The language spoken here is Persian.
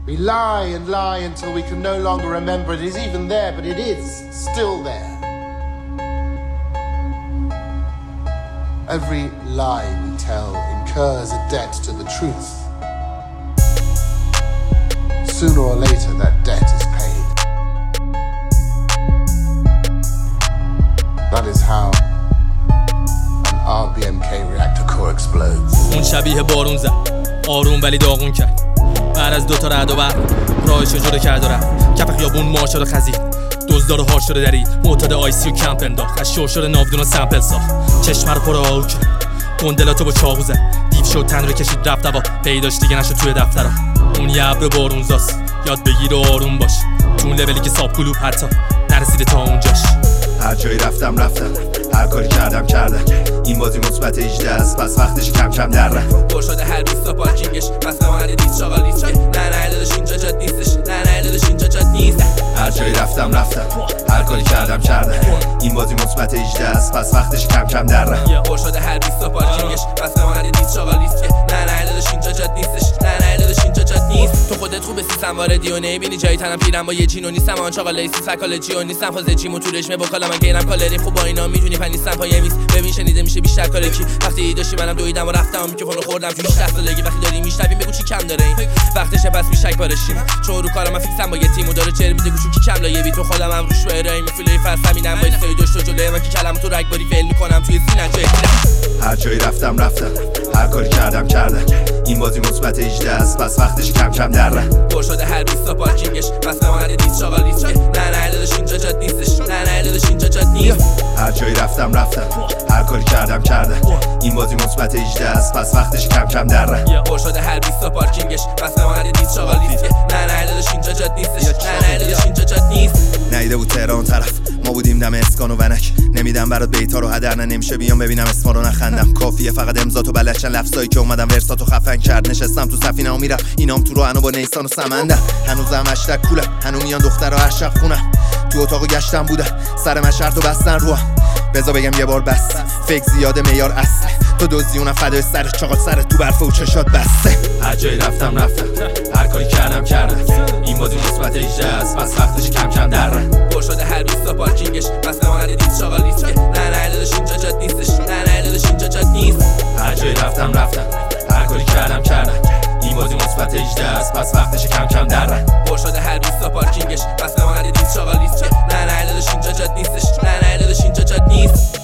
We lie and lie until we can no longer remember it is even there, but it is still there. Every lie we tell incurs a debt to the truth. Sooner or later, that debt is paid. That is how an RBMK reactor core explodes. اون شبیه بارون زد، آروم ولی داغون کرد. بعد از 2 تا رعد و برق راهشو جدا کرد و رفت. کف خیابون مارشا رو خزید، دزدا رو هار شده درید. معتاد آیسی و کمپ انداخت، از شور ناودون و سمپل ساخت. چشم رو پر آهو کرد، گندلاتو با چاقو زد. دیو شد تن رو کشید رفت هوا، پیداش دیگه نشد توی دفترها. اون یه ابر بارونزاست، یاد بگیر و آروم باش. تو اون لولی که ساب کلوب حتی نرسیده تا اونجاش. هر جایی رفتم هر کاری کردم این بازی مثبت 18 است، پس وقتش کم کم در رفت. پر شده هر 20 تا پارکینگش، پس بمانه دید شاغال نیست که نه داداش اینجا جات نیستش، نه داداش اینجا جات نیست. هر جایی رفتم هر کاری کردم این بازی مثبت 18 است، پس وقتش کم کم در رفت. پر شده هر 20 تا پارکینگش، پس بمانه دید شاغال نیست که نه داداش اینجا جات نیستش، نه داداش اینجا جات نیست. تو خودت خوبه سیستم واردی و نمیبینی جایی تنم پیرم با یه جینو نیستم. آن چاقال لیسی سایکولوژی و نیستم، فاز جیمو تو رشمه بکالا من گیرم کالری خوب با اینا میتونی پنیستم پای میز. ببین شنیده میشه بیشتر کار کی. وقتی داشتی منم دویدم و رفتم میکروفونو خوردم تو 18 سالگی. وقتی داری میشنویم بگو چی کم داره این وقتشه، پس میشک بارشیم. چون رو کارم من فیکسم با یه تیم و داره چر میده گوشو کی کم لایه بی تو خودم هم روش ارائه میفله فاز همینم با استوری داشت و جلوی من کی کلام تو رگباری فعل میکنم توی سینه جای هر جایی رفتم هر کاری کردم این بازی مثبت 18 است، پس وقتش کم کم در رفت. پر شده هر 20 تا پارکینگش، پس بمانه دید شاغال نیست که نه داداش اینجا جات نیستش، نه داداش اینجا جات نیست. هر جایی رفتم هر کاری کردم این بازی مثبت 18 است، پس وقتش کم کم در رفت. پر شده هر 20 تا پارکینگش، پس بمانه دید شاغال نیست که نه داداش اینجا جات نیستش، نه داداش اینجا جات نیست. نیده بود تهران طرف، ما بودیم دم اسکان و ونک. نمیدم برات بیتا رو هدر، نمیشه بیام ببینم اسما رو نخندم. کافیه فقط امضا تو بلد چند لفظایی که اومدم ورساتو خفن کرد. نشستم تو سفینه و میرم اینام تو رو با نیسان و سمنده. هنوزم اشتک کولم، هنوز میان دخترها هر شب خونم. تو اتاقو گشتم بودم، سر من شرط و بستن روم. بذار بگم یه بار بس، فکر زیاده معیار اصله. تو دزدیونم فدای سرت، چاقال سرت تو برف و چشات بسته. هر جایی رفتم هر کاری کردم این بازی مثبت 18 است، پس وقتش کم کم در رفت. پر شده هر 20 تا پارکینگش، پس بمانه دید شاغال نیست که نه داداش اینجا جات نیستش، نه داداش اینجا جات نیست. هر جایی رفتم هر کاری کردم این بازی مثبت 18 است، پس وقتش کم کم در رفت. پر شده هر 20 تا پارکینگش، پس بمانه دید شاغال نیست که نه داداش اینجا جات نیستش، نه داداش اینجا جات نیست.